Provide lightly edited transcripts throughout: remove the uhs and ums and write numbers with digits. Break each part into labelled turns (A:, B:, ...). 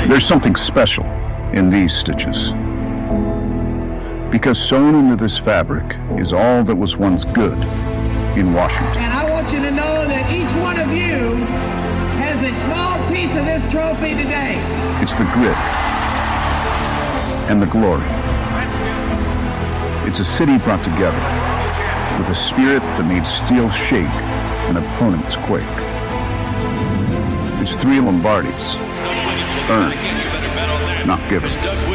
A: There's something special in these stitches. Because sewn into this fabric is all that was once good in Washington.
B: And I want you to know that each one of you has a small piece of this trophy today.
A: It's the grit and the glory. It's a city brought together with a spirit that made steel shake and opponents quake. It's 3 Lombardis, earned, not given.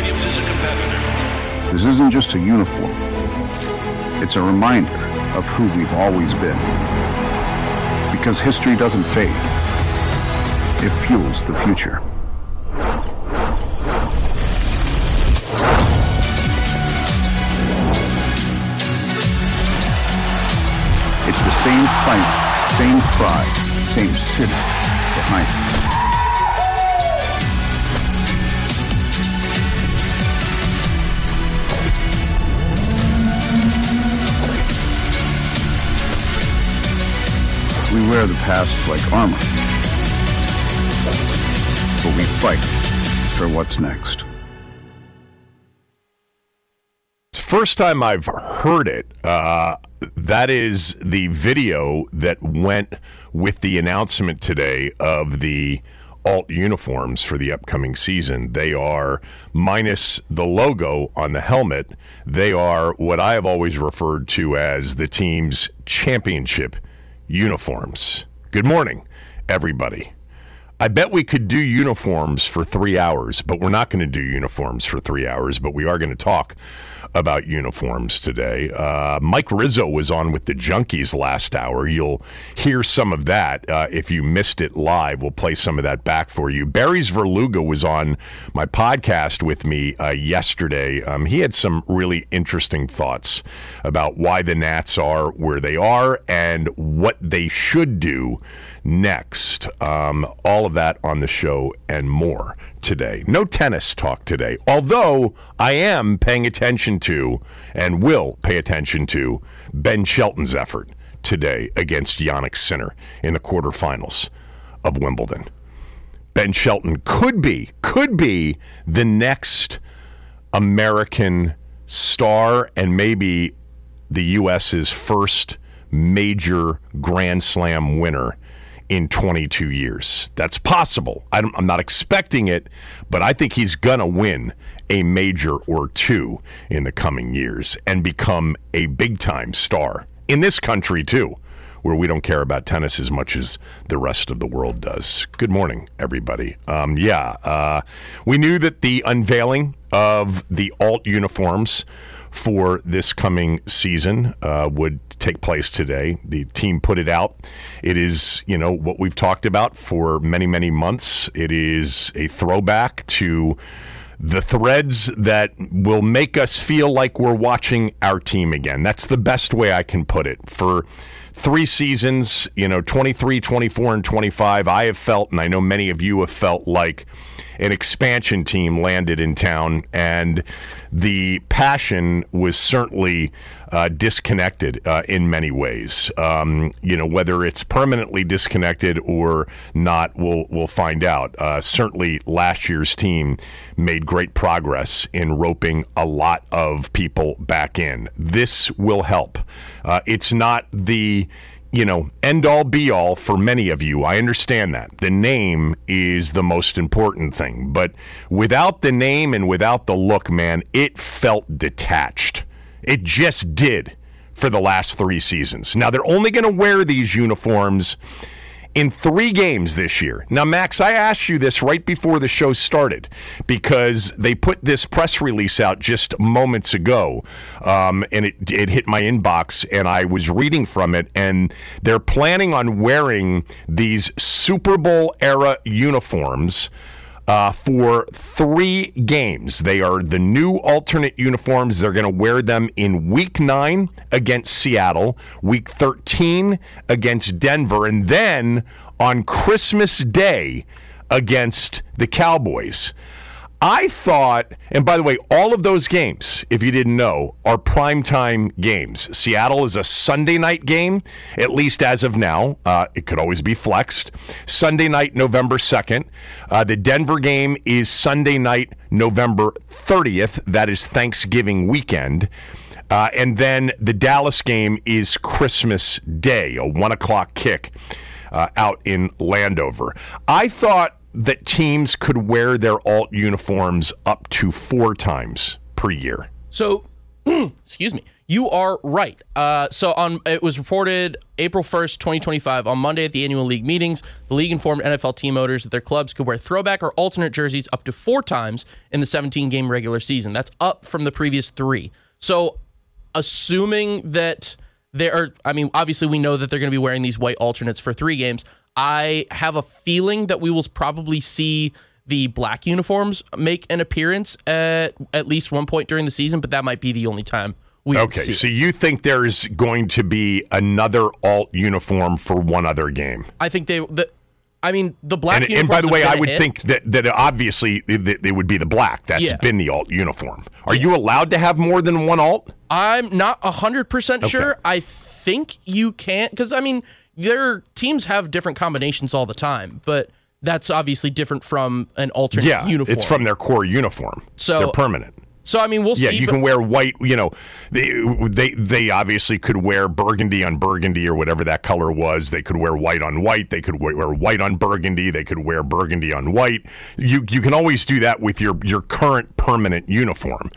A: This isn't just a uniform. It's a reminder of who we've always been. Because history doesn't fade. It fuels the future. It's the same fight, same pride, same city behind it. We wear the past like armor, but we fight for what's next.
C: It's the first time I've heard it. That is the video that went with the announcement today of the alt uniforms for the upcoming season. They are, minus the logo on the helmet, they are what I have always referred to as the team's championship uniforms. Good morning, everybody. I bet we could do uniforms for 3 hours, but we're not going to do uniforms for 3 hours, but we are going to talk about uniforms today. Mike Rizzo was on with the Junkies last hour. You'll hear some of that. If you missed it live, we'll play some of that back for you. Barry's Verluga was on my podcast with me yesterday. He had some really interesting thoughts about why the Nats are where they are and what they should do next. All of that on the show and more today. No tennis talk today, although I am paying attention to and will pay attention to Ben Shelton's effort today against Jannik Sinner in the quarterfinals of Wimbledon. Ben Shelton could be the next American star and maybe the U.S.'s first major Grand Slam winner in 22 years. That's possible. I'm not expecting it, but I think he's going to win a major or two in the coming years and become a big-time star in this country, too, where we don't care about tennis as much as the rest of the world does. Good morning, everybody. We knew that the unveiling of the alt uniforms for this coming season would take place today. The team put it out. It is, what we've talked about for many, many months. It is a throwback to the threads that will make us feel like we're watching our team again. That's the best way I can put it. For 3 seasons, 23, 24, and 25, I have felt, and I know many of you have felt, like an expansion team landed in town, and the passion was certainly disconnected in many ways. Whether it's permanently disconnected or not, we'll find out. Certainly last year's team made great progress in roping a lot of people back in. This will help. It's not the end-all, be-all for many of you. I understand that. The name is the most important thing. But without the name and without the look, man, it felt detached. It just did for the last 3 seasons. Now, they're only going to wear these uniforms in 3 games this year. Now, Max, I asked you this right before the show started because they put this press release out just moments ago, and it hit my inbox, and I was reading from it, and they're planning on wearing these Super Bowl-era uniforms for 3 games. They are the new alternate uniforms. They're going to wear them in Week 9 against Seattle, Week 13 against Denver, and then on Christmas Day against the Cowboys. I thought, and by the way, all of those games, if you didn't know, are primetime games. Seattle is a Sunday night game, at least as of now. It could always be flexed. Sunday night, November 2nd. The Denver game is Sunday night, November 30th. That is Thanksgiving weekend. And then the Dallas game is Christmas Day, a 1 o'clock kick out in Landover. I thought that teams could wear their alt uniforms up to 4 times per year.
D: So, excuse me, you are right. It was reported April 1st, 2025, on Monday at the annual league meetings, the league informed NFL team owners that their clubs could wear throwback or alternate jerseys up to 4 times in the 17-game regular season. That's up from the previous 3. So, assuming that obviously we know that they're going to be wearing these white alternates for 3 games. I have a feeling that we will probably see the black uniforms make an appearance at least one point during the season, but that might be the only time we see.
C: Okay, so you think there's going to be another alt uniform for one other game?
D: I think the black uniforms.
C: And by the way, I would think that obviously they would be the black. That's been the alt uniform. Are you allowed to have more than one alt?
D: I'm not 100% sure. I think you can't, because their teams have different combinations all the time, but that's obviously different from an alternate uniform.
C: It's from their core uniform. So they're permanent.
D: So we'll see.
C: Yeah, you can wear white. They obviously could wear burgundy on burgundy or whatever that color was. They could wear white on white. They could wear white on burgundy. They could wear burgundy on white. You can always do that with your current permanent uniform.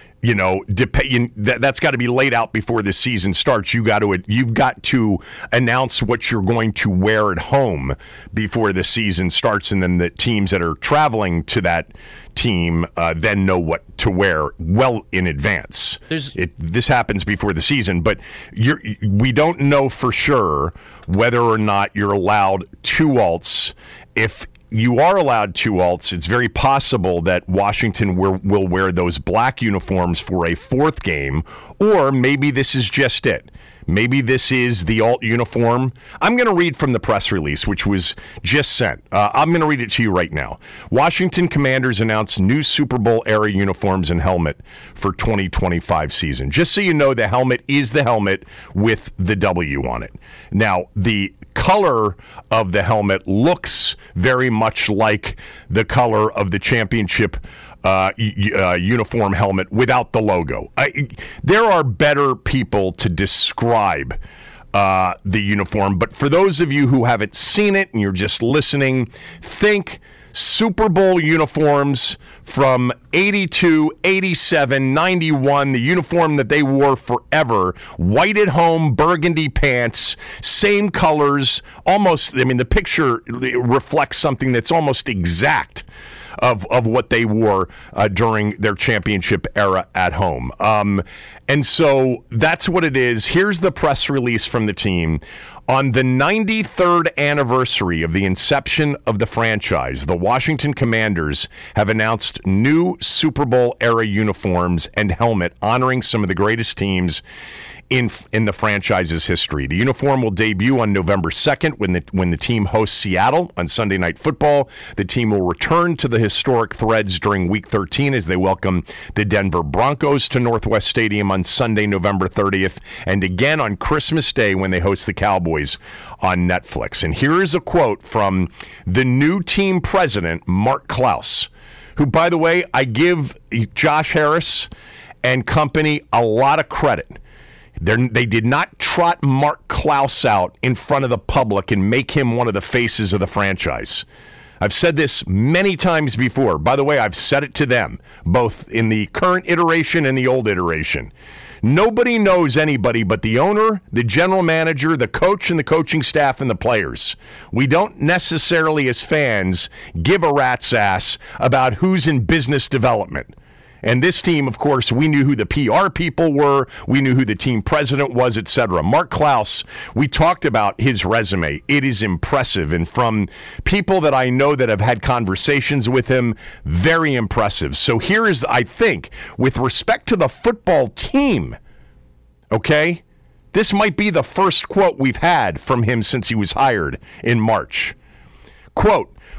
C: That's got to be laid out before the season starts. You've got to announce what you're going to wear at home before the season starts, and then the teams that are traveling to that team then know what to wear well in advance. This happens before the season, but we don't know for sure whether or not you're allowed 2 alts. If you are allowed 2 alts, it's very possible that Washington will wear those black uniforms for a 4th game, or maybe this is just it. Maybe this is the alt uniform. I'm going to read from the press release, which was just sent. I'm going to read it to you right now. Washington Commanders announced new Super Bowl era uniforms and helmet for 2025 season. Just so you know, the helmet is the helmet with the W on it. Now, the color of the helmet looks very much like the color of the championship uniform helmet without the logo. There are better people to describe the uniform, but for those of you who haven't seen it and you're just listening, think Super Bowl uniforms from 82, 87, 91, the uniform that they wore forever, white at home, burgundy pants, same colors, almost, the picture reflects something that's almost exact of what they wore during their championship era at home. And so that's what it is. Here's the press release from the team. On the 93rd anniversary of the inception of the franchise, the Washington Commanders have announced new Super Bowl era uniforms and helmet honoring some of the greatest teams in the franchise's history. The uniform will debut on November 2nd when the team hosts Seattle on Sunday Night Football. The team will return to the historic Threads during Week 13 as they welcome the Denver Broncos to Northwest Stadium on Sunday, November 30th, and again on Christmas Day when they host the Cowboys on Netflix. And here is a quote from the new team president, Mark Klaus, who, by the way, I give Josh Harris and company a lot of credit. They did not trot Mark Klaus out in front of the public and make him one of the faces of the franchise. I've said this many times before. By the way, I've said it to them, both in the current iteration and the old iteration. Nobody knows anybody but the owner, the general manager, the coach, and the coaching staff and the players. We don't necessarily, as fans, give a rat's ass about who's in business development. And this team, of course, we knew who the PR people were. We knew who the team president was, etc. Mark Klaus, we talked about his resume. It is impressive. And from people that I know that have had conversations with him, very impressive. So here is, I think, with respect to the football team, okay, this might be the first quote we've had from him since he was hired in March. Quote,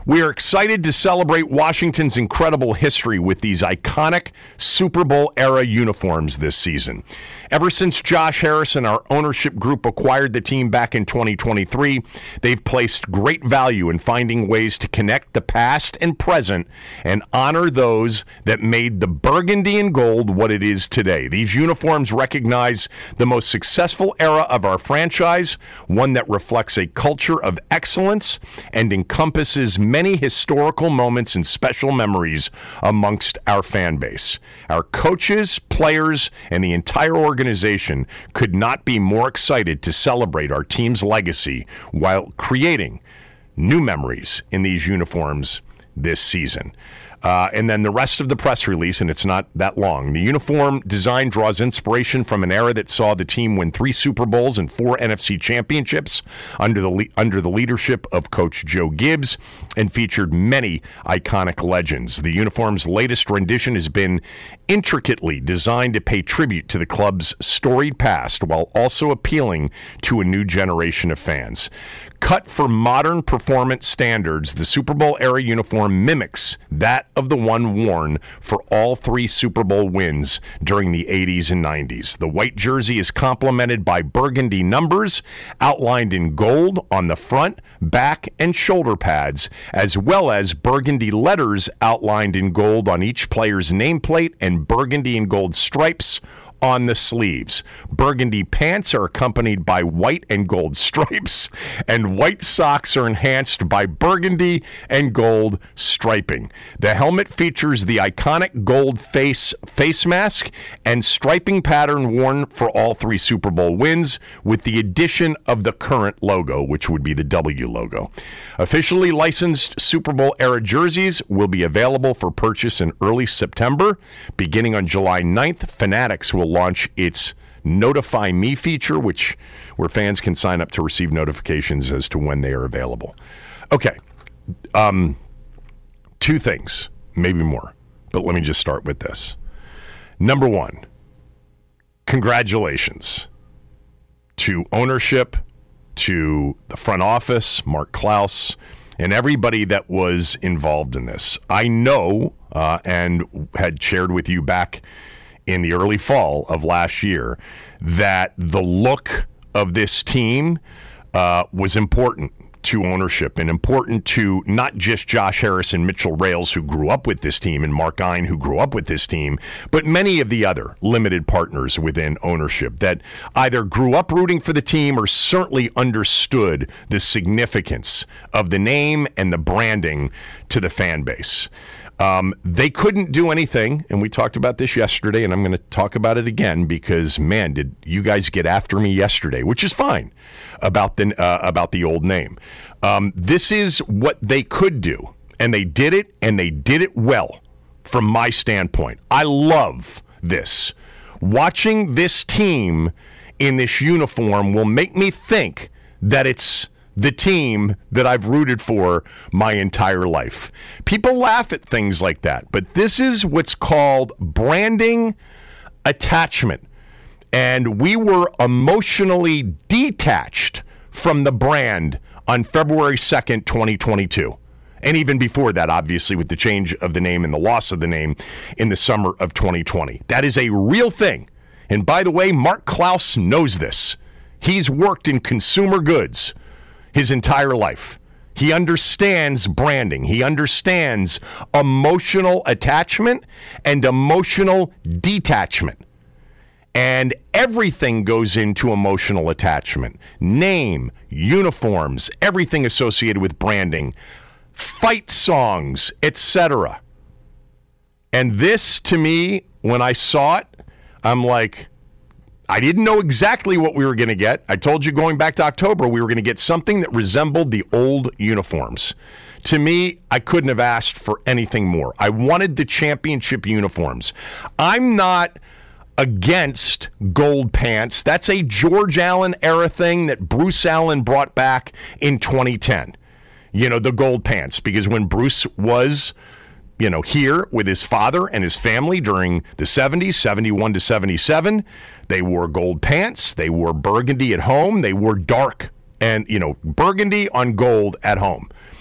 C: We are excited to celebrate Washington's incredible history with these iconic Super Bowl era uniforms this season. Ever since Josh Harris and our ownership group acquired the team back in 2023, they've placed great value in finding ways to connect the past and present and honor those that made the burgundy and gold what it is today. These uniforms recognize the most successful era of our franchise, one that reflects a culture of excellence and encompasses many historical moments and special memories amongst our fan base. Our coaches, players, and the entire organization could not be more excited to celebrate our team's legacy while creating new memories in these uniforms this season. And then the rest of the press release, and it's not that long. The uniform design draws inspiration from an era that saw the team win 3 Super Bowls and 4 NFC championships under the leadership of Coach Joe Gibbs, and featured many iconic legends. The uniform's latest rendition has been intricately designed to pay tribute to the club's storied past while also appealing to a new generation of fans. Cut for modern performance standards, the Super Bowl era uniform mimics that of the one worn for all 3 Super Bowl wins during the 80s and 90s. The white jersey is complemented by burgundy numbers outlined in gold on the front, back, and shoulder pads, as well as burgundy letters outlined in gold on each player's nameplate and burgundy and gold stripes on the sleeves. Burgundy pants are accompanied by white and gold stripes, and white socks are enhanced by burgundy and gold striping. The helmet features the iconic gold face mask and striping pattern worn for all 3 Super Bowl wins, with the addition of the current logo, which would be the W logo. Officially licensed Super Bowl era jerseys will be available for purchase in early September. Beginning on July 9th, Fanatics will launch its Notify Me feature, where fans can sign up to receive notifications as to when they are available. Okay, 2 things, maybe more, but let me just start with this. Number 1, congratulations to ownership, to the front office, Mark Klaus, and everybody that was involved in this. I know and had shared with you back in the early fall of last year that the look of this team was important to ownership and important to not just Josh Harris and Mitchell Rales, who grew up with this team, and Mark Ein, who grew up with this team, but many of the other limited partners within ownership that either grew up rooting for the team or certainly understood the significance of the name and the branding to the fan base. They couldn't do anything, and we talked about this yesterday, and I'm going to talk about it again because, man, did you guys get after me yesterday, which is fine, about the old name. This is what they could do, and they did it well from my standpoint. I love this. Watching this team in this uniform will make me think that it's the team that I've rooted for my entire life. People laugh at things like that, but this is what's called branding attachment. And we were emotionally detached from the brand on February 2nd, 2022. And even before that, obviously, with the change of the name and the loss of the name in the summer of 2020. That is a real thing. And by the way, Mark Klaus knows this. He's worked in consumer goods his entire life. He understands branding. He understands emotional attachment and emotional detachment. And everything goes into emotional attachment. Name, uniforms, everything associated with branding, fight songs, etc. And this, to me, when I saw it, I'm like, I didn't know exactly what we were going to get. I told you going back to October, we were going to get something that resembled the old uniforms. To me, I couldn't have asked for anything more. I wanted the championship uniforms. I'm not against gold pants. That's a George Allen era thing that Bruce Allen brought back in 2010. You know, the gold pants, because when Bruce was, here with his father and his family during the 70s, 71 to 77, they wore gold pants. They wore burgundy at home. They wore dark and, burgundy on gold at home.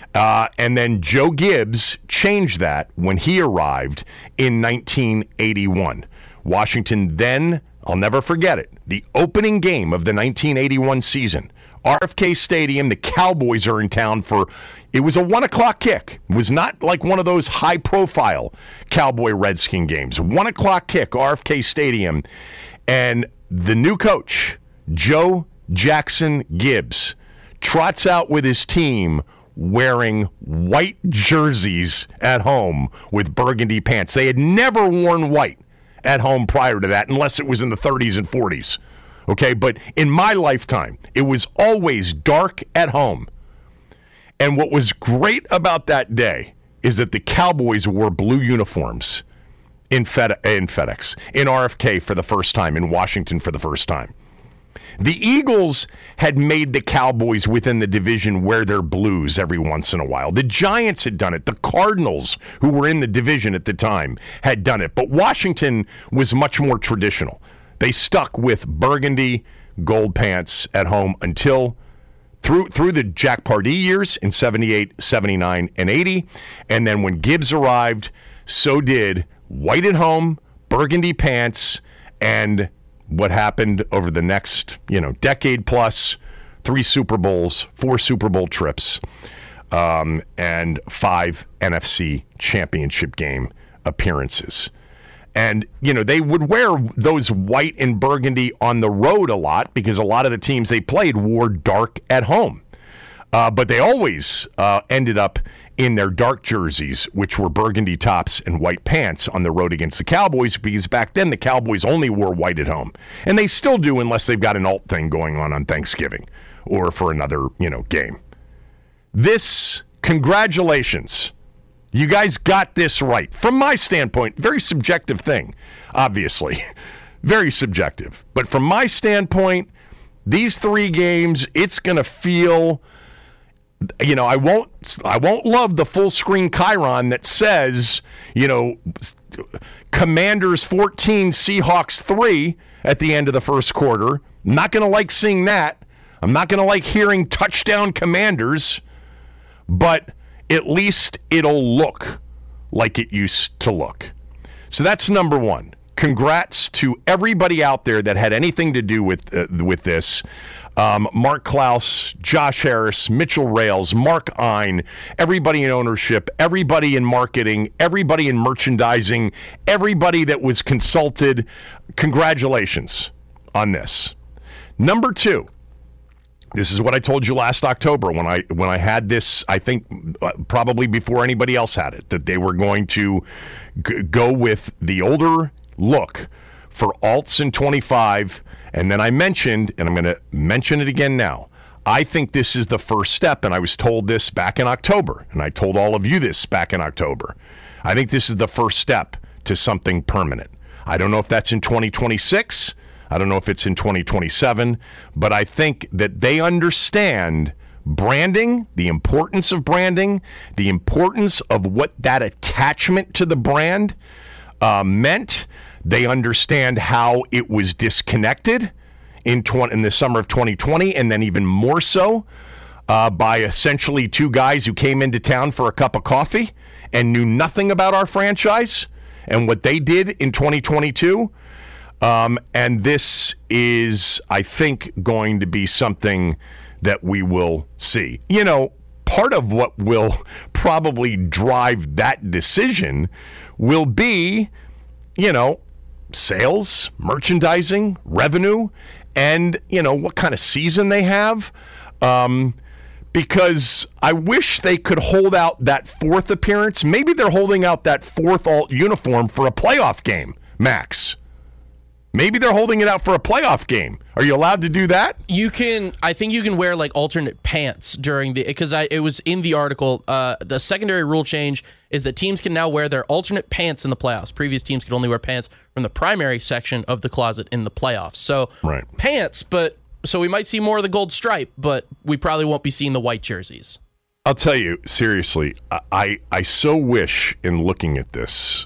C: And then Joe Gibbs changed that when he arrived in 1981. Washington then, I'll never forget it, the opening game of the 1981 season, RFK Stadium, the Cowboys are in town it was a 1 o'clock kick. It was not like one of those high-profile Cowboy-Redskin games. 1 o'clock kick, RFK Stadium. And the new coach, Joe Jackson Gibbs, trots out with his team wearing white jerseys at home with burgundy pants. They had never worn white at home prior to that, unless it was in the 30s and 40s. Okay, but in my lifetime, it was always dark at home. And what was great about that day is that the Cowboys wore blue uniforms in FedEx, in RFK for the first time, in Washington for the first time. The Eagles had made the Cowboys within the division wear their blues every once in a while. The Giants had done it. The Cardinals, who were in the division at the time, had done it. But Washington was much more traditional. They stuck with burgundy gold pants at home until through the Jack Pardee years in 78, 79, and 80. And then when Gibbs arrived, so did white at home, burgundy pants, and what happened over the next, decade plus, 3 Super Bowls, 4 Super Bowl trips, and 5 NFC championship game appearances. And, they would wear those white and burgundy on the road a lot because a lot of the teams they played wore dark at home. But they always ended up in their dark jerseys, which were burgundy tops and white pants on the road against the Cowboys, because back then the Cowboys only wore white at home. And they still do unless they've got an alt thing going on Thanksgiving or for another, game. Congratulations. You guys got this right. From my standpoint, very subjective thing, obviously. Very subjective. But from my standpoint, these 3 games, it's going to feel, I won't love the full screen chyron that says, Commanders 14, Seahawks 3 at the end of the first quarter. I'm not going to like seeing that. I'm not going to like hearing touchdown Commanders, but at least it'll look like it used to look. So that's number 1. Congrats to everybody out there that had anything to do with this. Mark Klaus, Josh Harris, Mitchell Rales, Mark Ein, everybody in ownership, everybody in marketing, everybody in merchandising, everybody that was consulted. Congratulations on this. Number 2. This is what I told you last October when I had this, I think probably before anybody else had it, that they were going to go with the older look for alts in 25. And then I mentioned, and I'm going to mention it again now, I think this is the first step, and I was told this back in October, and I told all of you this back in October. I think this is the first step to something permanent. I don't know if that's in 2026. I don't know if it's in 2027, but I think that they understand branding, the importance of branding, the importance of what that attachment to the brand meant. They understand how it was disconnected in the summer of 2020, and then even more so by essentially 2 guys who came into town for a cup of coffee and knew nothing about our franchise and what they did in 2022. And this is, I think, going to be something that we will see. Part of what will probably drive that decision will be, sales, merchandising, revenue, and, what kind of season they have. Because I wish they could hold out that 4th appearance. Maybe they're holding out that 4th alt uniform for a playoff game, Max. Maybe they're holding it out for a playoff game. Are you allowed to do that?
D: I think you can wear like alternate pants during because it was in the article. The secondary rule change is that teams can now wear their alternate pants in the playoffs. Previous teams could only wear pants from the primary section of the closet in the playoffs. So pants, so we might see more of the gold stripe, but we probably won't be seeing the white jerseys.
C: I'll tell you, seriously, I so wish in looking at this,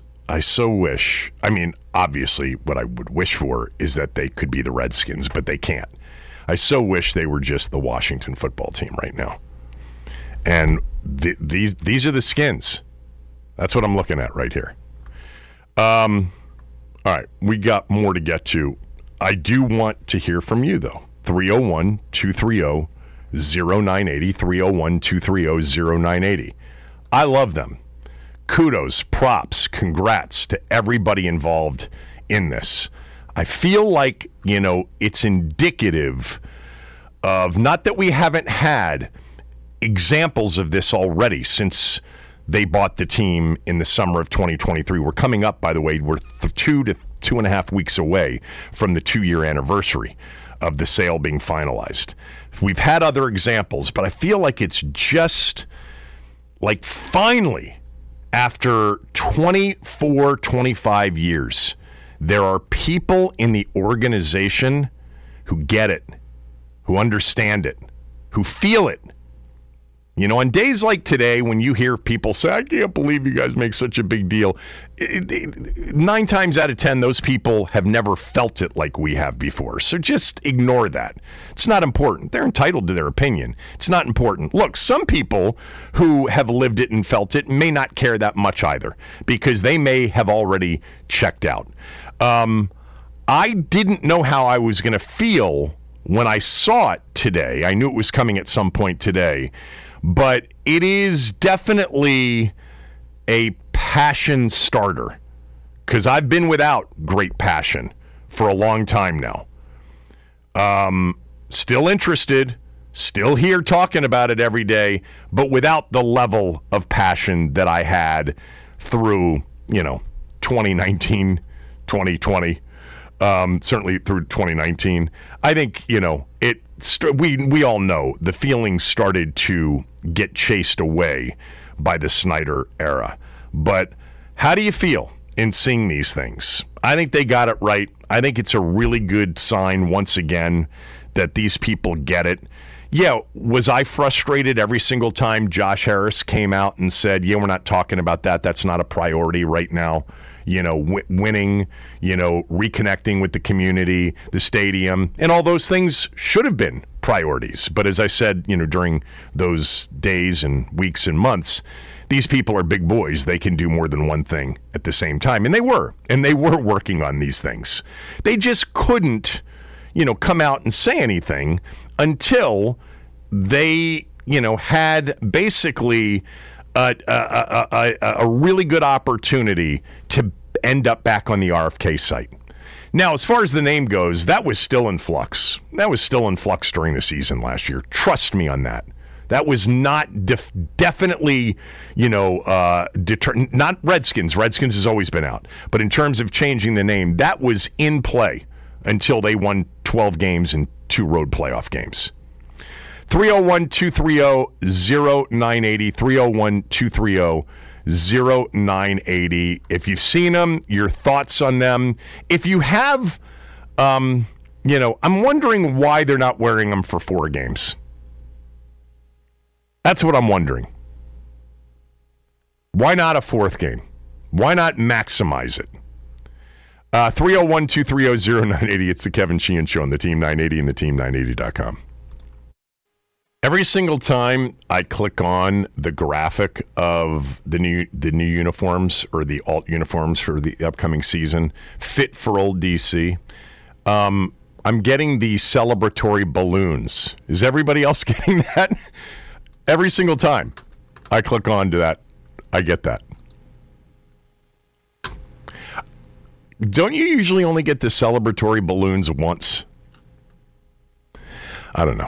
C: obviously, what I would wish for is that they could be the Redskins, but they can't. I so wish they were just the Washington football team right now. And these are the skins. That's what I'm looking at right here. All right, we got more to get to. I do want to hear from you, though. 301-230-0980, 301-230-0980. I love them. Kudos, props, congrats to everybody involved in this. I feel like, it's indicative of, not that we haven't had examples of this already since they bought the team in the summer of 2023. We're coming up, by the way, we're 2 to 2.5 weeks away from the 2-year anniversary of the sale being finalized. We've had other examples, but I feel like it's just like finally, after 24, 25 years, there are people in the organization who get it, who understand it, who feel it. On days like today, when you hear people say, I can't believe you guys make such a big deal, 9 times out of 10, those people have never felt it like we have before. So just ignore that. It's not important. They're entitled to their opinion. It's not important. Look, some people who have lived it and felt it may not care that much either, because they may have already checked out. I didn't know how I was going to feel when I saw it today. I knew it was coming at some point today. But it is definitely a passion starter, because I've been without great passion for a long time now. Still interested, still here talking about it every day, but without the level of passion that I had through, 2019, 2020, certainly through 2019. I think, we all know the feelings started to get chased away by the Snyder era. But how do you feel in seeing these things? I think they got it right. I think it's a really good sign, once again, that these people get it. Yeah, was I frustrated every single time Josh Harris came out and said, we're not talking about that. That's not a priority right now. Winning, reconnecting with the community, the stadium, and all those things should have been priorities. But as I said, during those days and weeks and months, these people are big boys. They can do more than one thing at the same time. And they were working on these things. They just couldn't, come out and say anything until they, had basically a really good opportunity to end up back on the RFK site. Now, as far as the name goes, that was still in flux. That was still in flux during the season last year. Trust me on that. That was not definitely, not Redskins. Redskins has always been out. But in terms of changing the name, that was in play until they won 12 games and 2 road playoff games. 301-230-0980, 301-230-0980. If you've seen them, your thoughts on them. If you have, I'm wondering why they're not wearing them for 4 games. That's what I'm wondering. Why not a 4th game? Why not maximize it? 301-230-0980. It's the Kevin Sheehan Show on the Team 980 and the Team980.com. Every single time I click on the graphic of the new uniforms or the alt uniforms for the upcoming season, fit for old DC, I'm getting the celebratory balloons. Is everybody else getting that? Every single time I click on to that, I get that. Don't you usually only get the celebratory balloons once? I don't know.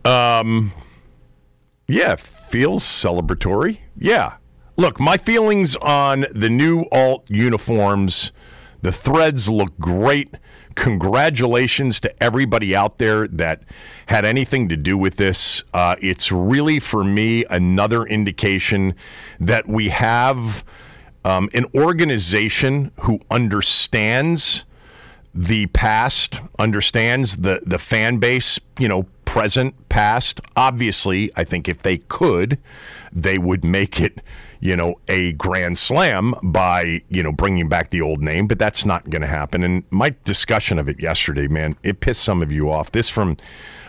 C: Yeah, feels celebratory. Yeah. Look, my feelings on the new alt uniforms, the threads look great. Congratulations to everybody out there that had anything to do with this. It's really, for me, another indication that we have an organization who understands the past, understands the fan base, present, past. Obviously, I think if they could, they would make it, a grand slam by, bringing back the old name, but that's not going to happen. And my discussion of it yesterday, man, it pissed some of you off. This from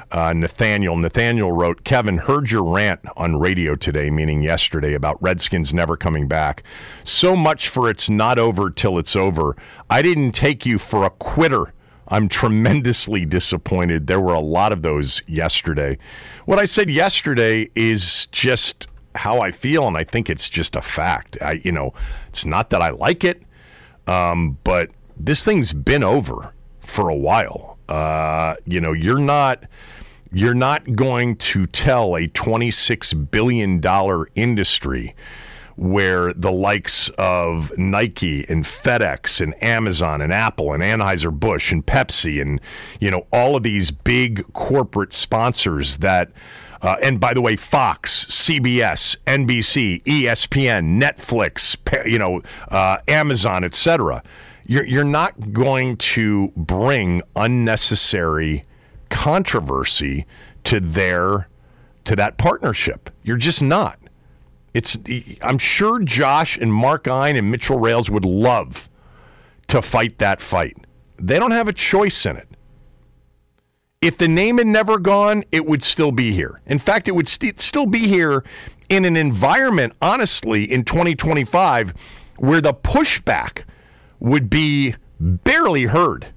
C: Nathaniel wrote, Kevin, heard your rant on radio today, meaning yesterday, about Redskins never coming back. So much for it's not over till it's over. I didn't take you for a quitter. I'm tremendously disappointed. There were a lot of those yesterday. What I said yesterday is just how I feel, and I think it's just a fact. It's not that I like it, but this thing's been over for a while. You're not going to tell a $26 billion industry where the likes of Nike and FedEx and Amazon and Apple and Anheuser-Busch and Pepsi and, all of these big corporate sponsors that, and by the way, Fox, CBS, NBC, ESPN, Netflix, Amazon, etc. You're not going to bring unnecessary controversy to that partnership. You're just not. I'm sure Josh and Mark Ein and Mitchell Rales would love to fight that fight. They don't have a choice in it. If the name had never gone, it would still be here. In fact, it would still be here in an environment, honestly, in 2025, where the pushback would be barely heard.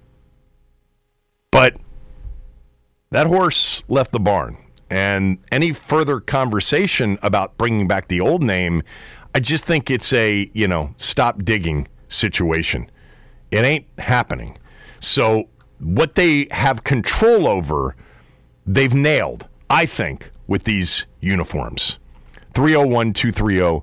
C: But that horse left the barn. And any further conversation about bringing back the old name, I just think it's a, stop digging situation. It ain't happening. So what they have control over, they've nailed, I think, with these uniforms. 301-230-0980,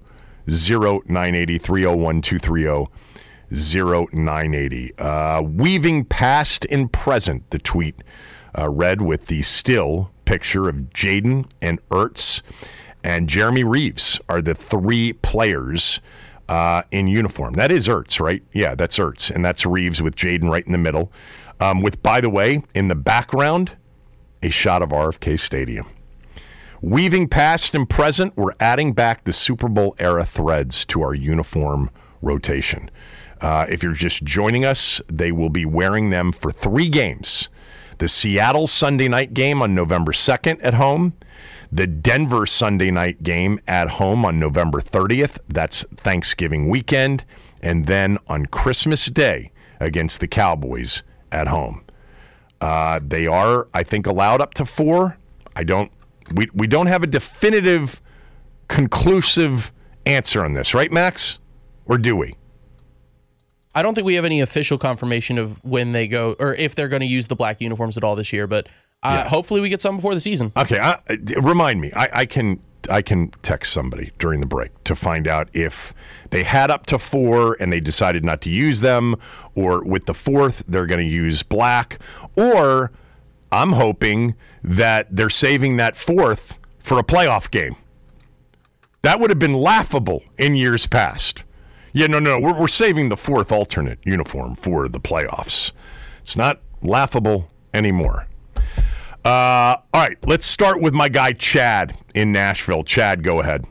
C: 301-230-0980. Weaving past and present, the tweet read with the still picture of Jaden and Ertz and Jeremy Reeves are the three players in uniform. That is Ertz, right? Yeah, that's Ertz. And that's Reeves with Jaden right in the middle. With, by the way, in the background, a shot of RFK Stadium. Weaving past and present, we're adding back the Super Bowl era threads to our uniform rotation. If you're just joining us, they will be wearing them for 3 games. The Seattle Sunday night game on November 2nd at home. The Denver Sunday night game at home on November 30th. That's Thanksgiving weekend. And then on Christmas Day against the Cowboys at home. They are, I think, allowed up to 4. We don't have a definitive, conclusive answer on this, right, Max? Or do we?
D: I don't think we have any official confirmation of when they go or if they're going to use the black uniforms at all this year, but hopefully we get some before the season.
C: Okay, remind me. I can text somebody during the break to find out if they had up to 4 and they decided not to use them, or with the 4th they're going to use black, or I'm hoping that they're saving that 4th for a playoff game. That would have been laughable in years past. Yeah, no, we're saving the 4th alternate uniform for the playoffs. It's not laughable anymore. All right, let's start with my guy Chad in Nashville. Chad, go ahead.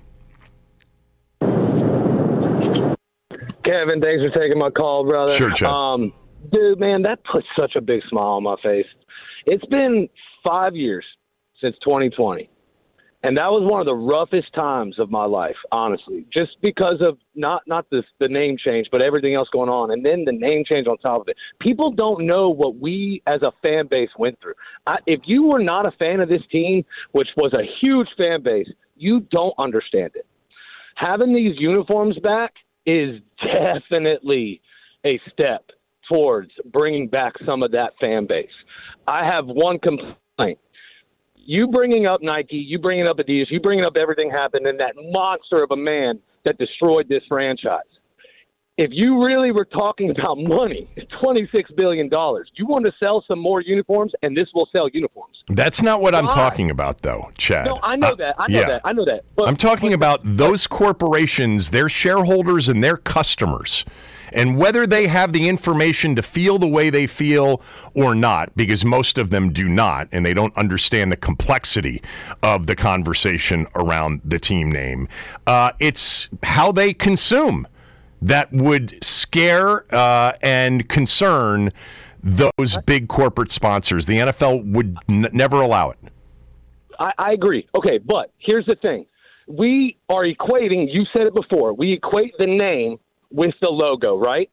E: Kevin, thanks for taking my call, brother.
C: Sure, Chad.
E: Dude, man, that puts such a big smile on my face. It's been 5 years since 2020. And that was one of the roughest times of my life, honestly, just because of not the name change, but everything else going on. And then the name change on top of it. People don't know what we as a fan base went through. If you were not a fan of this team, which was a huge fan base, you don't understand it. Having these uniforms back is definitely a step towards bringing back some of that fan base. I have one complaint. You bringing up Nike, you bringing up Adidas, you bringing up everything happened in that monster of a man that destroyed this franchise. If you really were talking about money, $26 billion, you want to sell some more uniforms, and this will sell uniforms.
C: That's not what I'm talking about, though, Chad.
E: No, I know that. I know that. But,
C: I'm talking about those corporations, their shareholders, and their customers. And whether they have the information to feel the way they feel or not, because most of them do not, and they don't understand the complexity of the conversation around the team name. It's how they consume that would scare and concern those big corporate sponsors. The NFL would never allow it.
E: I agree. Okay, but here's the thing. We are equating, you said it before, we equate the name with the logo, right?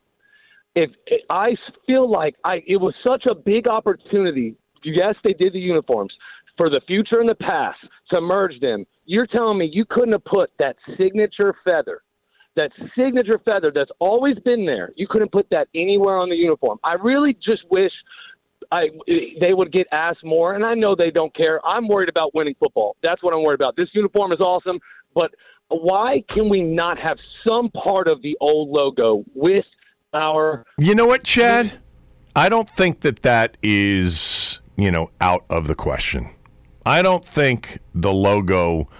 E: I feel like it was such a big opportunity. Yes, they did the uniforms for the future and the past to merge them. You're telling me you couldn't have put that signature feather that's always been there. You couldn't put that anywhere on the uniform. I really just wish they would get asked more, and I know they don't care. I'm worried about winning football. That's what I'm worried about. This uniform is awesome, but why can we not have some part of the old logo with our...
C: You know what, Chad? I don't think that is, out of the question. I don't think the logo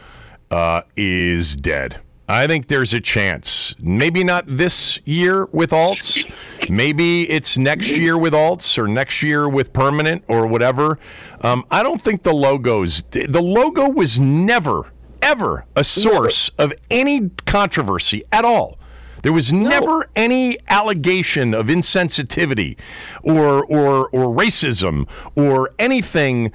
C: is dead. I think there's a chance. Maybe not this year with alts. Maybe it's next year with alts or next year with permanent or whatever. I don't think the logo was never, ever a source of any controversy at all. There was never any allegation of insensitivity or racism or anything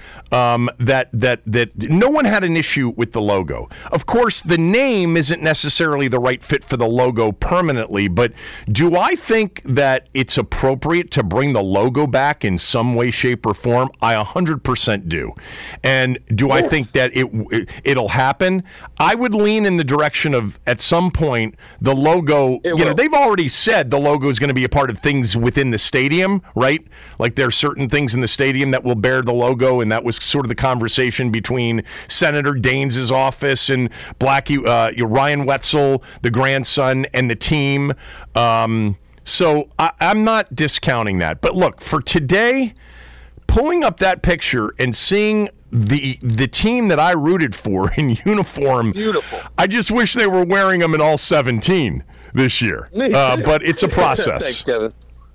C: that no one had an issue with the logo. Of course, the name isn't necessarily the right fit for the logo permanently, but do I think that it's appropriate to bring the logo back in some way, shape, or form? I 100% do. And do I think that it'll happen? I would lean in the direction of, at some point, the logo... they've already said the logo is going to be a part of things within the stadium, right? Like there are certain things in the stadium that will bear the logo, and that was sort of the conversation between Senator Daines' office and Ryan Wetzel, the grandson, and the team. So I'm not discounting that. But look, for today, pulling up that picture and seeing the team that I rooted for in uniform, beautiful. I just wish they were wearing them in all 17 this year. But it's a process.
E: Thanks, Kevin.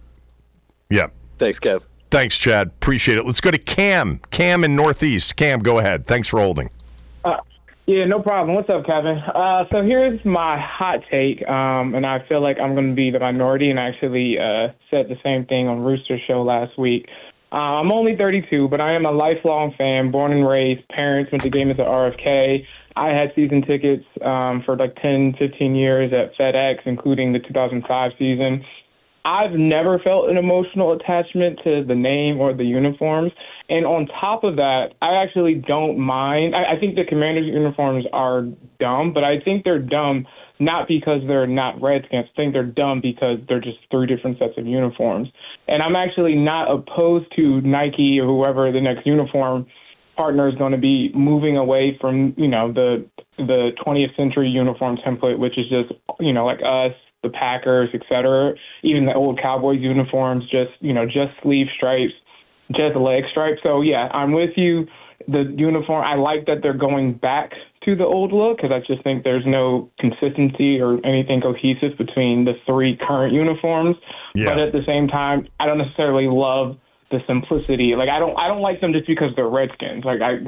C: Yeah.
E: Thanks, Kev.
C: Thanks, Chad. Appreciate it. Let's go to Cam. Cam in Northeast. Cam, go ahead. Thanks for holding.
F: Yeah, no problem. What's up, Kevin? So here's my hot take, and I feel like I'm going to be the minority, and I actually said the same thing on Rooster's show last week. I'm only 32, but I am a lifelong fan, born and raised. Parents went to games at RFK. I had season tickets for like 10, 15 years at FedEx, including the 2005 season. I've never felt an emotional attachment to the name or the uniforms. And on top of that, I actually don't mind. I think the Commanders' uniforms are dumb, but I think they're dumb not because they're not Redskins. I think they're dumb because they're just three different sets of uniforms. And I'm actually not opposed to Nike or whoever the next uniform partner is going to be moving away from, the 20th century uniform template, which is just, like us, the Packers, et cetera. Even the old Cowboys uniforms, just sleeve stripes, just leg stripes. So, yeah, I'm with you. The uniform, I like that they're going back to the old look because I just think there's no consistency or anything cohesive between the three current uniforms. Yeah. But at the same time, I don't necessarily love the simplicity. Like I don't like them just because they're Redskins. Like I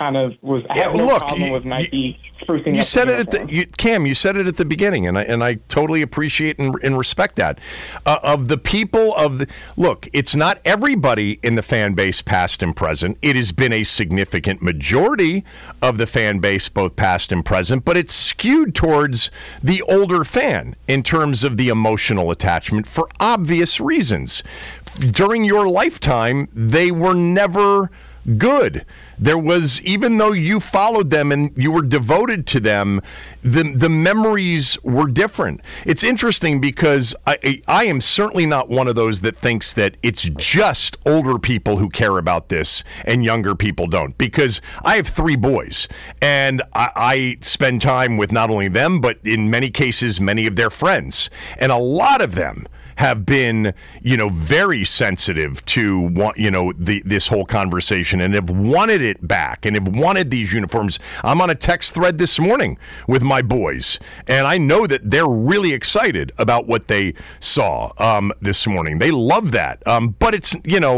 F: have no problem with Nike sprucing up.
C: Said it Cam. You said it at the beginning, and I totally appreciate and respect that. Of the people look, it's not everybody in the fan base, past and present. It has been a significant majority of the fan base, both past and present, but it's skewed towards the older fan in terms of the emotional attachment for obvious reasons. During your lifetime, they were never good. There was, even though you followed them and you were devoted to them, the memories were different. It's interesting because I am certainly not one of those that thinks that it's just older people who care about this and younger people don't, because I have 3 boys and I spend time with not only them, but in many cases, many of their friends. And a lot of them have been, very sensitive to this whole conversation and have wanted it back and have wanted these uniforms. I'm on a text thread this morning with my boys, and I know that they're really excited about what they saw this morning. They love that. But it's,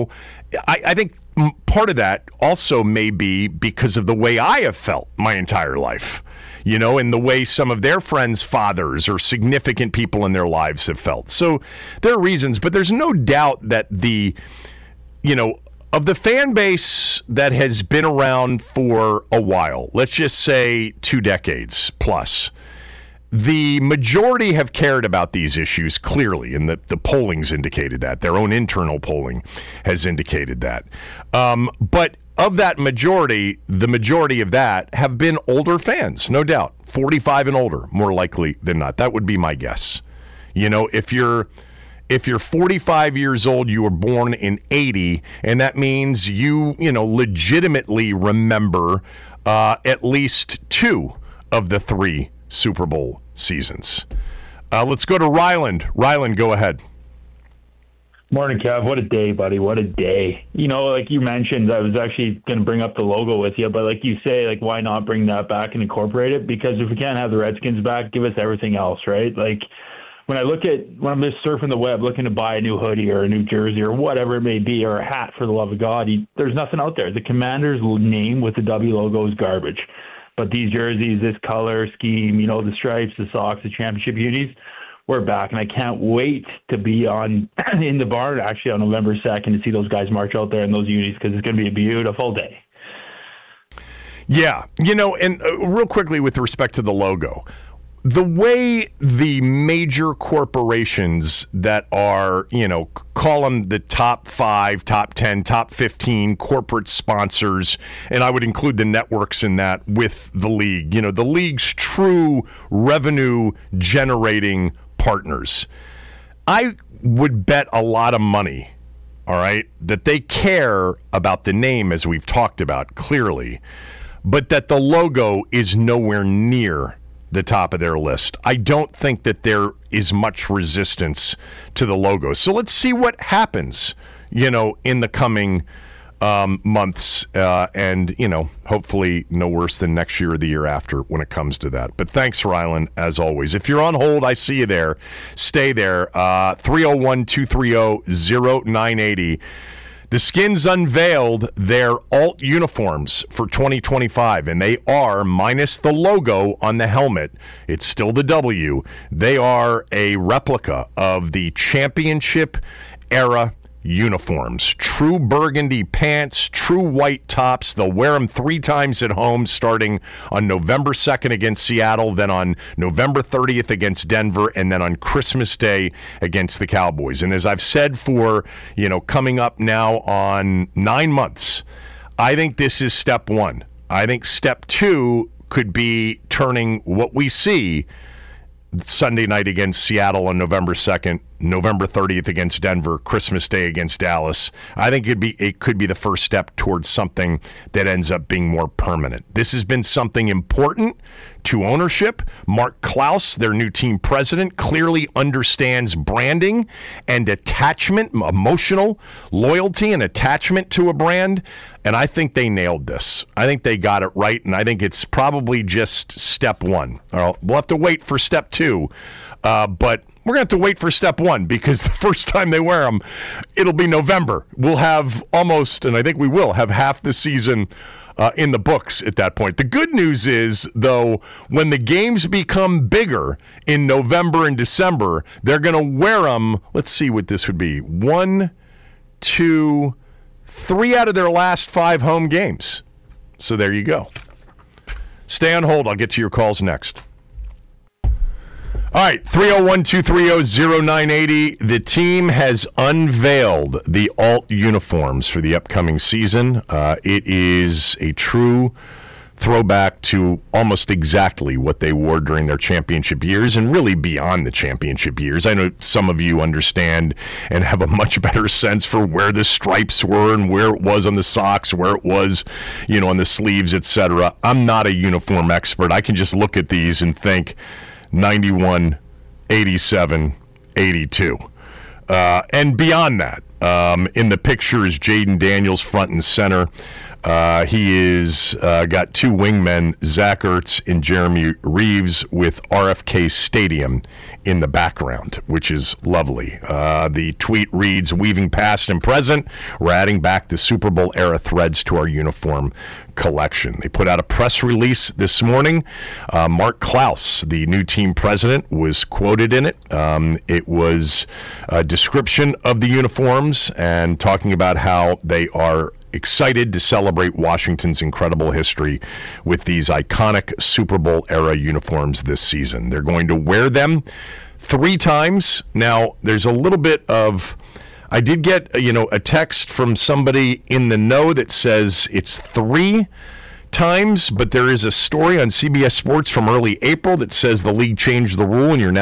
C: I think part of that also may be because of the way I have felt my entire life. And the way some of their friends' fathers or significant people in their lives have felt. So there are reasons, but there's no doubt that the of the fan base that has been around for a while, let's just say 2 decades plus, the majority have cared about these issues clearly, and the polling's indicated that. Their own internal polling has indicated that. But of that majority, the majority of that have been older fans, no doubt. 45 and older, more likely than not. That would be my guess. If you're 45 years old, you were born in 80, and that means you legitimately remember at least 2 of the 3 Super Bowl seasons. Let's go to Ryland. Ryland, go ahead.
G: Morning, Kev. What a day, buddy. What a day. Like you mentioned, I was actually going to bring up the logo with you, but like you say, like, why not bring that back and incorporate it? Because if we can't have the Redskins back, give us everything else, right? Like, when I'm just surfing the web looking to buy a new hoodie or a new jersey or whatever it may be, or a hat, for the love of God, there's nothing out there. The Commanders' name with the W logo is garbage. But these jerseys, this color scheme, the stripes, the socks, the championship unis, we're back. And I can't wait to be in the barn, actually, on November 2nd to see those guys march out there in those unis, because it's going to be a beautiful day.
C: Yeah. And real quickly with respect to the logo, the way the major corporations that are, call them the top 5, top 10, top 15 corporate sponsors, and I would include the networks in that with the league, the league's true revenue generating partners. I would bet a lot of money, all right, that they care about the name, as we've talked about clearly, but that the logo is nowhere near the top of their list. I don't think that there is much resistance to the logo. So let's see what happens, in the coming months, and hopefully no worse than next year or the year after when it comes to that. But thanks, Rylan, as always. If you're on hold, I see you there. Stay there. 301-230-0980. The Skins unveiled their alt uniforms for 2025, and they are, minus the logo on the helmet, it's still the W, they are a replica of the championship era uniforms. True burgundy pants, true white tops. They'll wear them 3 times at home, starting on November 2nd against Seattle, then on November 30th against Denver, and then on Christmas Day against the Cowboys. And as I've said for, coming up now on 9 months, I think this is step 1. I think step 2 could be turning what we see Sunday night against Seattle on November 2nd, November 30th against Denver, Christmas Day against Dallas. I think it could be the first step towards something that ends up being more permanent. This has been something important to ownership. Mark Klaus, their new team president, clearly understands branding and attachment, emotional loyalty and attachment to a brand. And I think they nailed this. I think they got it right, and I think it's probably just step 1. We'll have to wait for step 2, but we're going to have to wait for step 1, because the first time they wear them, it'll be November. We'll have almost, and I think we will have half the season in the books at that point. The good news is, though, when the games become bigger in November and December, they're going to wear them. Let's see what this would be. 1, 2, 3 out of their last 5 home games. So there you go. Stay on hold. I'll get to your calls next. All right, 301-230-0980. The team has unveiled the alt uniforms for the upcoming season. It is a true throwback to almost exactly what they wore during their championship years, and really beyond the championship years. I know some of you understand and have a much better sense for where the stripes were and where it was on the socks, where it was, on the sleeves, etc. I'm not a uniform expert. I can just look at these and think 91, 87, 82. And beyond that, in the picture is Jaden Daniels front and center. He is got two wingmen, Zach Ertz and Jeremy Reeves, with RFK Stadium in the background, which is lovely. The tweet reads, "Weaving past and present, we're adding back the Super Bowl era threads to our uniform collection." They put out a press release this morning. Mark Klaus, the new team president, was quoted in it. It was a description of the uniforms and talking about how they are excited to celebrate Washington's incredible history with these iconic Super Bowl era uniforms this season. They're going to wear them 3 times. Now, there's a little bit of, I did get, a text from somebody in the know that says it's 3 times, but there is a story on CBS Sports from early April that says the league changed the rule and you're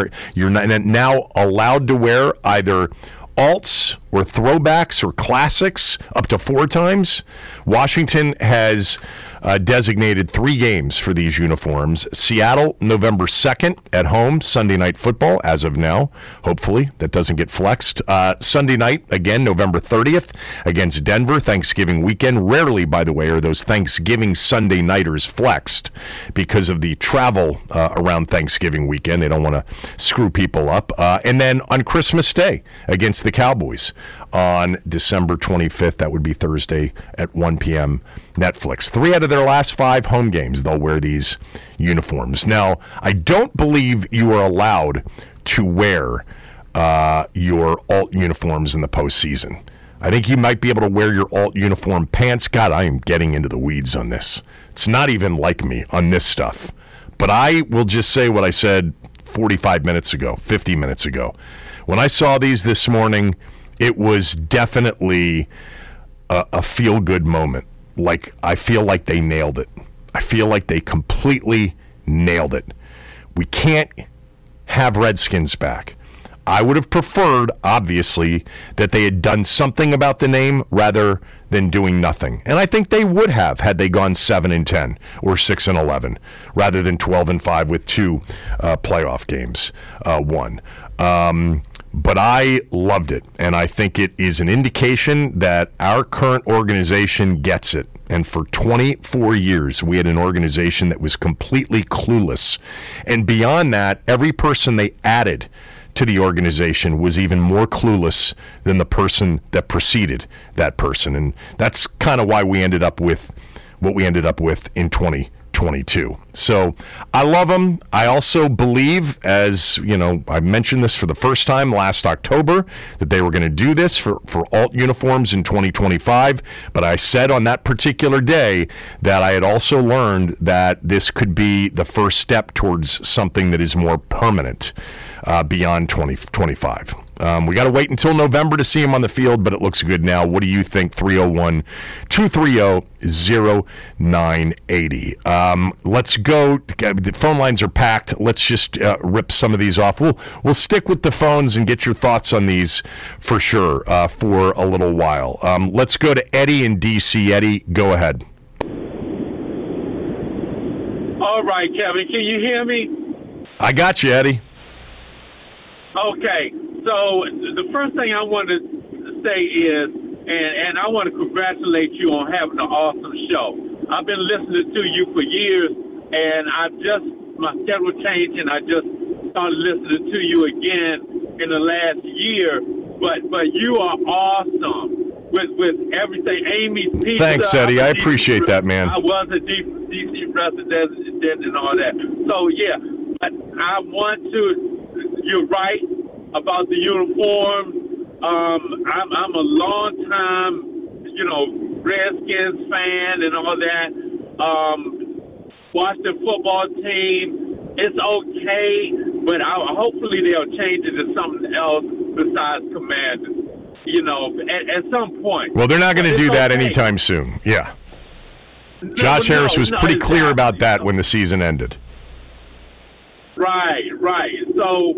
C: now allowed to wear either alts or throwbacks or classics up to 4 times. Washington has designated 3 games for these uniforms. Seattle, November 2nd at home, Sunday Night Football as of now. Hopefully that doesn't get flexed. Sunday night, again, November 30th against Denver, Thanksgiving weekend. Rarely, by the way, are those Thanksgiving Sunday nighters flexed because of the travel around Thanksgiving weekend. They don't want to screw people up. And then on Christmas Day against the Cowboys on December 25th. That would be Thursday at 1 p.m. Netflix. 3 out of their last 5 home games, they'll wear these uniforms. Now, I don't believe you are allowed to wear your alt uniforms in the postseason. I think you might be able to wear your alt uniform pants. God, I am getting into the weeds on this. It's not even like me on this stuff. But I will just say what I said 45 minutes ago, 50 minutes ago. When I saw these this morning, it was definitely a feel-good moment. Like, I feel like they nailed it. I feel like they completely nailed it. We can't have Redskins back. I would have preferred, obviously, that they had done something about the name rather than doing nothing. And I think they would have had they gone 7-10 or 6-11 rather than 12-5 with 2 playoff games won. But I loved it, and I think it is an indication that our current organization gets it. And for 24 years, we had an organization that was completely clueless. And beyond that, every person they added to the organization was even more clueless than the person that preceded that person. And that's kind of why we ended up with what we ended up with in 2022. So I love them. I also believe, as you know, I mentioned this for the first time last October, that they were going to do this for alt uniforms in 2025. But I said on that particular day that I had also learned that this could be the first step towards something that is more permanent beyond 2025. We got to wait until November to see him on the field, but it looks good now. What do you think? 301-230-0980. Let's go. The phone lines are packed. Let's just rip some of these off. We'll stick with the phones and get your thoughts on these for sure for a little while. Let's go to Eddie in D.C. Eddie, go ahead.
H: All right, Kevin, can you hear me?
C: I got you, Eddie.
H: Okay, so the first thing I want to say is, and I want to congratulate you on having an awesome show. I've been listening to you for years, and my schedule changed, and I just started listening to you again in the last year. But you are awesome with everything. Amy's Pizza.
C: Thanks, Eddie. I appreciate that, man.
H: I was a DC resident and all that. So, yeah, but I want to... You're right about the uniform. I'm a long time, Redskins fan and all that. Watch the football team. It's okay, but hopefully they'll change it to something else besides Commanders. At some point.
C: Well, they're not going to do that anytime soon. Yeah. Josh Harris was pretty clear about that when the season ended.
H: Right. So,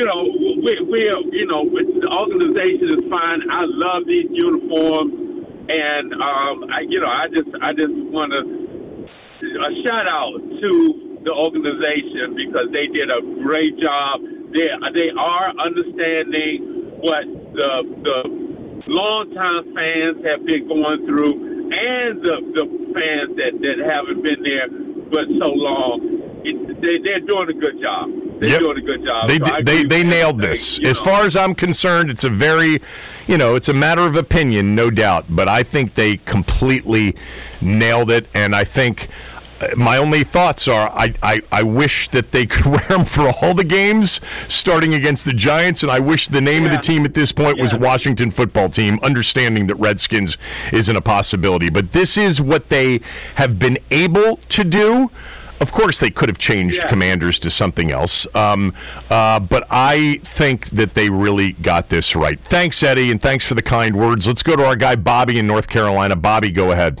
H: the organization is fine. I love these uniforms, and I just want to a shout out to the organization because they did a great job. They are understanding what the longtime fans have been going through, and the fans that haven't been there but so long. They're doing a good job. They're doing a good job.
C: They nailed this. As far as I'm concerned, it's a very, it's a matter of opinion, no doubt. But I think they completely nailed it. And I think my only thoughts are I wish that they could wear them for all the games starting against the Giants. And I wish the name of the team at this point was Washington Football Team, understanding that Redskins isn't a possibility. But this is what they have been able to do. Of course, they could have changed Commanders to something else, but I think that they really got this right. Thanks, Eddie, and thanks for the kind words. Let's go to our guy Bobby in North Carolina. Bobby, go ahead.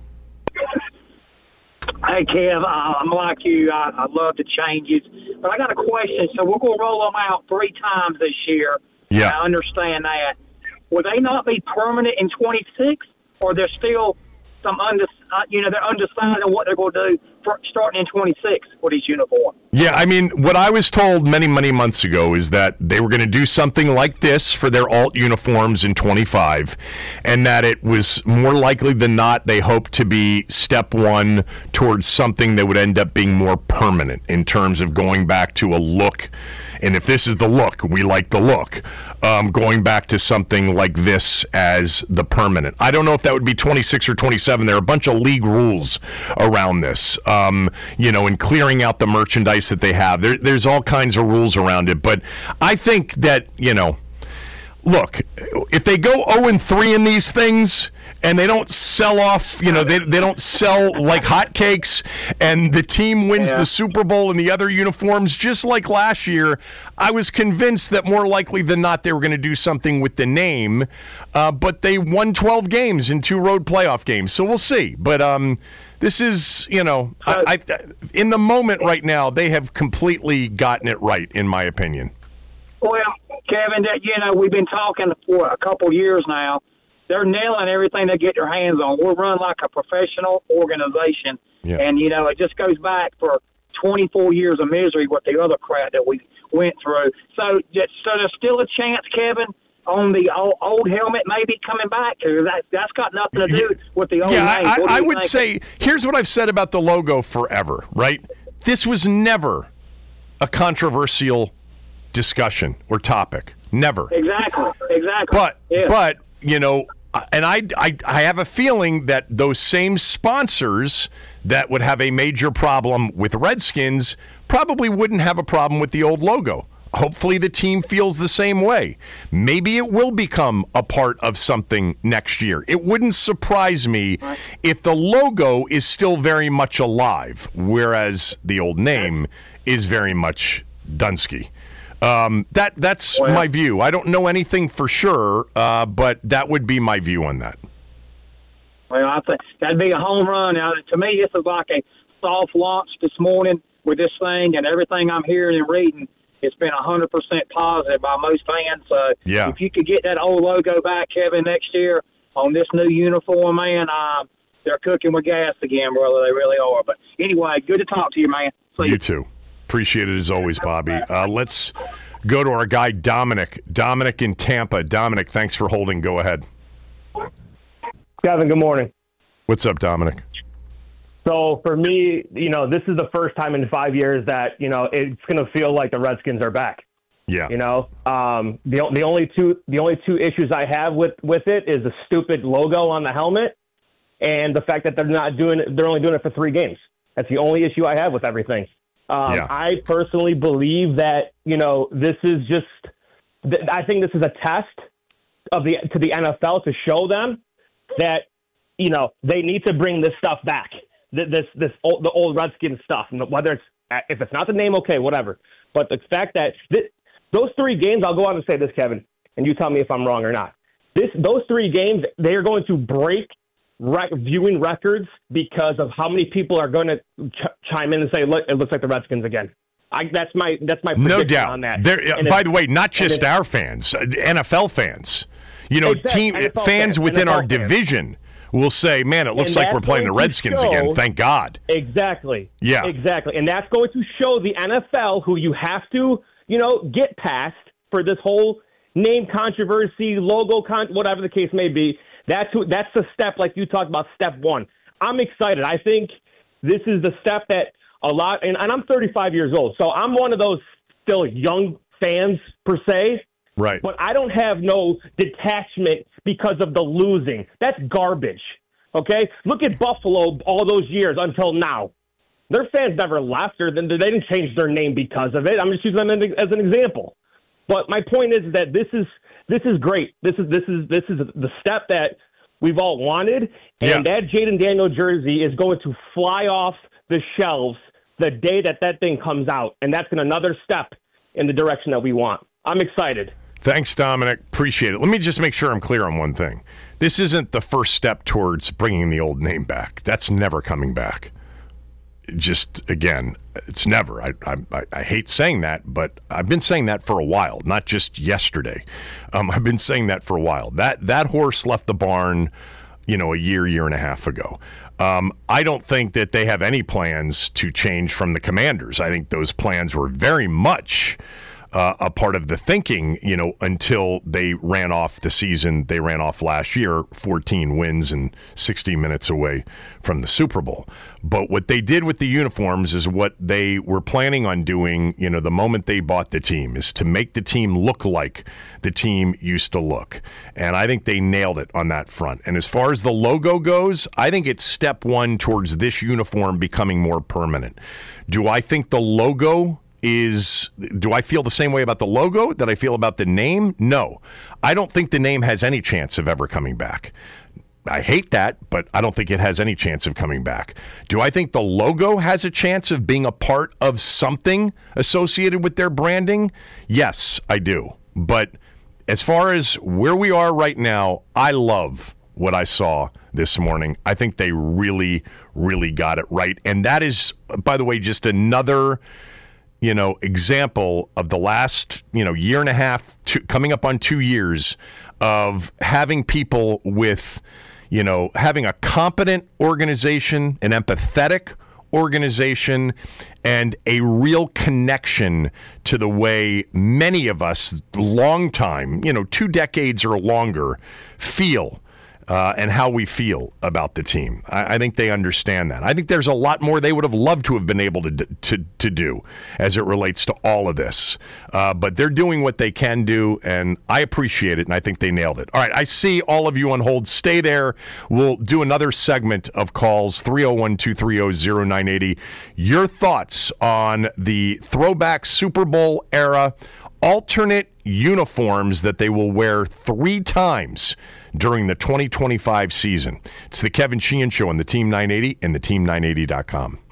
I: Hey, Kev, I'm like you. I love the changes, but I got a question. So we're going to roll them out 3 times this year.
C: Yeah,
I: I understand that. Will they not be permanent in 26, or they're still some they're undecided on what they're going to do starting in 26 for these uniforms?
C: Yeah, I mean, what I was told many, many months ago is that they were going to do something like this for their alt uniforms in 25, and that it was more likely than not they hoped to be step one towards something that would end up being more permanent in terms of going back to a look. And if this is the look, we like the look. Going back to something like this as the permanent. I don't know if that would be 26 or 27. There are a bunch of league rules around this, and clearing out the merchandise that they have. There's all kinds of rules around it. But I think that, look, if they go 0-3 in these things, and they don't sell off, they don't sell like hotcakes, and the team wins the Super Bowl in the other uniforms, just like last year, I was convinced that more likely than not they were going to do something with the name, but they won 12 games in 2 road playoff games, so we'll see. But this is, in the moment right now, they have completely gotten it right, in my opinion.
I: Well, Kevin, we've been talking for a couple years now. They're nailing everything they get their hands on. We're run like a professional organization. Yeah. And, it just goes back for 24 years of misery with the other crap that we went through. So there's still a chance, Kevin, on the old helmet maybe coming back? Because that's got nothing to do with the old name.
C: I would say, here's what I've said about the logo forever, right? This was never a controversial discussion or topic. Never.
I: Exactly.
C: But and I have a feeling that those same sponsors that would have a major problem with Redskins probably wouldn't have a problem with the old logo. Hopefully the team feels the same way. Maybe it will become a part of something next year. It wouldn't surprise me if the logo is still very much alive, whereas the old name is very much Dunsky. That's my view. I don't know anything for sure, but that would be my view on that.
I: Well, I think that'd be a home run. Now, to me, this is like a soft launch this morning with this thing, and everything I'm hearing and reading, it's been 100% positive by most fans. So if you could get that old logo back, Kevin, next year on this new uniform, man, they're cooking with gas again, brother. They really are. But anyway, good to talk to you, man.
C: You too. Appreciate it as always, Bobby. Let's go to our guy, Dominic. Dominic in Tampa. Dominic, thanks for holding. Go ahead.
J: Kevin, good morning.
C: What's up, Dominic?
J: So for me, this is the first time in 5 years that, it's going to feel like the Redskins are back.
C: Yeah.
J: The only two issues I have with it is the stupid logo on the helmet and the fact that they're only doing it for 3 games. That's the only issue I have with everything. I personally believe that, this is I think this is a test to the NFL to show them that, they need to bring this stuff back. The old Redskins stuff, whether if it's not the name, okay, whatever. But the fact that those 3 games, I'll go on and say this, Kevin, and you tell me if I'm wrong or not. Those 3 games, they are going to break viewing records because of how many people are going to chime in and say, "Look, it looks like the Redskins again." That's my prediction
C: no doubt
J: on that.
C: By the way, not just our fans, NFL fans. Team NFL fans within NFL our division will say, "Man, it looks like we're playing the Redskins again." Thank God.
J: Exactly.
C: Yeah.
J: Exactly, and that's going to show the NFL, who you have to, get past for this whole name controversy, logo whatever the case may be, That's the step, like you talked about, step one. I'm excited. I think this is the step that a lot, and I'm 35 years old, so I'm one of those still young fans per se.
C: Right.
J: But I don't have no detachment because of the losing. That's garbage. Okay? Look at Buffalo all those years until now. Their fans never left, or they didn't change their name because of it. I'm just using them as an example. But my point is that this is great. This is the step that we've all wanted, and that Jaden Daniel jersey is going to fly off the shelves the day that thing comes out, and that's another step in the direction that we want. I'm excited.
C: Thanks, Dominic. Appreciate it. Let me just make sure I'm clear on one thing. This isn't the first step towards bringing the old name back. That's never coming back. Just, again, it's never. I hate saying that, but I've been saying that for a while, not just yesterday. I've been saying that for a while. That horse left the barn, a year and a half ago. I don't think that they have any plans to change from the Commanders. I think those plans were very much a part of the thinking, until they ran off the season they ran off last year, 14 wins and 60 minutes away from the Super Bowl. But what they did with the uniforms is what they were planning on doing, the moment they bought the team, is to make the team look like the team used to look. And I think they nailed it on that front. And as far as the logo goes, I think it's step one towards this uniform becoming more permanent. Do I think the logo do I feel the same way about the logo that I feel about the name? No. I don't think the name has any chance of ever coming back. I hate that, but I don't think it has any chance of coming back. Do I think the logo has a chance of being a part of something associated with their branding? Yes, I do. But as far as where we are right now, I love what I saw this morning. I think they really, really got it right. And that is, by the way, just another example of the last, year and a half, coming up on 2 years of having people with, having a competent organization, an empathetic organization, and a real connection to the way many of us, long time, 2 decades or longer, feel. And how we feel about the team. I think they understand that. I think there's a lot more they would have loved to have been able to do as it relates to all of this. But they're doing what they can do, and I appreciate it, and I think they nailed it. All right, I see all of you on hold. Stay there. We'll do another segment of calls, 301-230-0980. Your thoughts on the throwback Super Bowl era alternate uniforms that they will wear 3 times during the 2025 season. It's the Kevin Sheehan Show on the Team 980 and the Team980.com.